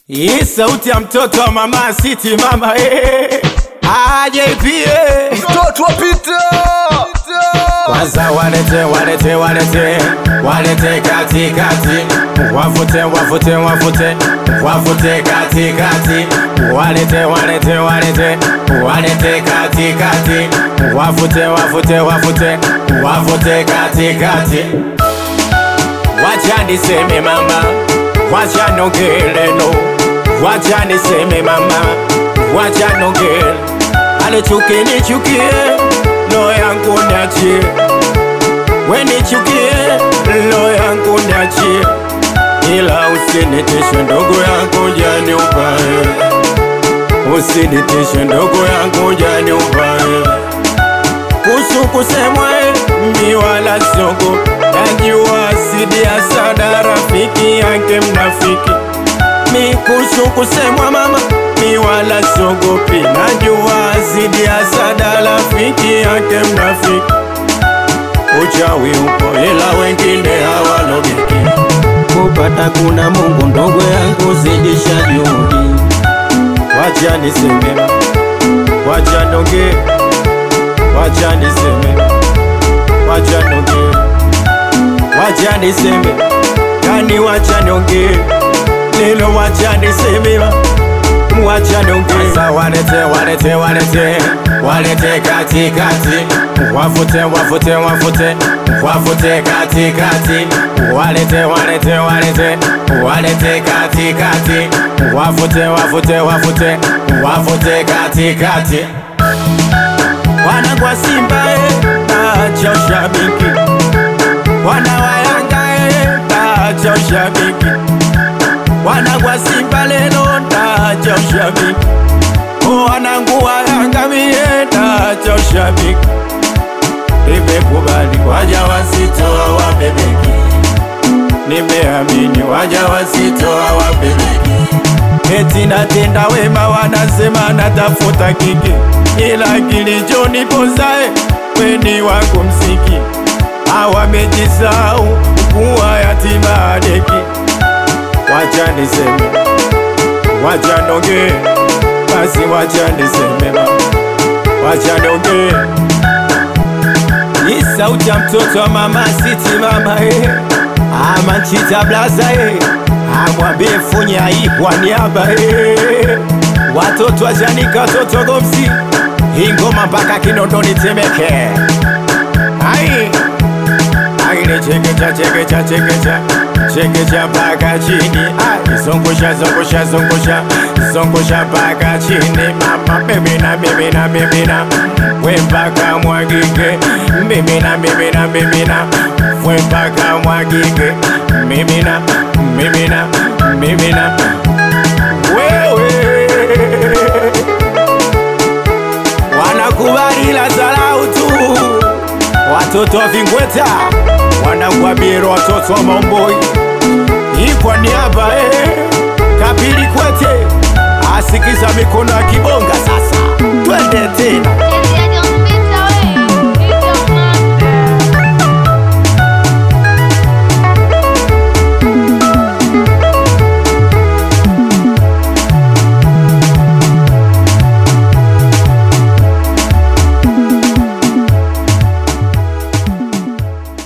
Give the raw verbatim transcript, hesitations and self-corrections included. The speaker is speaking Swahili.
Hii sauti ya mtoto wa mama City mama eh. A J P eh. Mtoto wa Peter. Kwanza walete walete walete walete kati kati, wafute wafute wafute wafute kati kati, walete walete walete walete kati kati, wafute wafute wafute wafute kati kati. Wacha niseme mama, wacha nongele no, wacha niseme mama, wacha nongele. Ale chuki ni chukie, lo yangu niachie. We ni chukie, lo yangu niachie. Ila usinitishe ndogo yangu jani upae, usinitishe ndogo yangu jani upae. Kusu kusemwe mi wala soko, najua sidi ya sada rafiki yake mnafiki. Mi kusu kusemwa mama, mi wala sogopi, najua sidi ya sada rafiki yake mnafiki. Uchawi upo ila wengine hawalogiki, kupata kuna Mungu ndogo yangu zidisha juhudi. Wacha niseme, wacha nonge, wacha niseme, wacha nonge, wacha niseme, yani wacha nonge, lelo wacha niseme, wacha nonge. Sasa walete walete walete walete kati kati, wafute wafute wafute wafute kati kati, walete walete walete walete kati kati, wafute wafute wafute wafute kati kati. Wana kwa Simba eh, acha ushabiki. Wana wa Yanga eh, acha ushabiki. Wana kwa Simba lelo acha ushabiki. Wanangu wa Yanga mie acha ushabiki. Nimekubali waja wasitoa wabebeki, nimeamini waja wasitoa wabebeki. Eti natenda wema wanasema natafuta kiki, ila kilichonipozae weni wangu msiki. Hawamejisahau kuwa yatima adeki. Wacha niseme, wacha nonge, basi wacha niseme, wacha nonge. Hii sauti ya mtoto wa mama City mama eh. Ama Chita Blaza eh. Amwambie funya hii kwa niaba eh. Watoto wa Janika, watoto Gomsi, hii ngoma mpaka Kinondoni Temeke. Ai Aile chekecha chekecha chekecha chekecha mpaka chini. Ai zongosha zongosha zongosha zongosha mpaka chini. Mama mimina mimina mimina, we mpaka mwagike. Mimina mimina mimina, we mpaka mwagike. Mimina mimina mimina, wewe wanakubali la zarau tu. Watoto wa Vingweta wanakuabiro, watoto wa Momboi, hii kwa niaba eh. Kapili Kwete asikiza mikono ya kibonga. Sasa twende tena.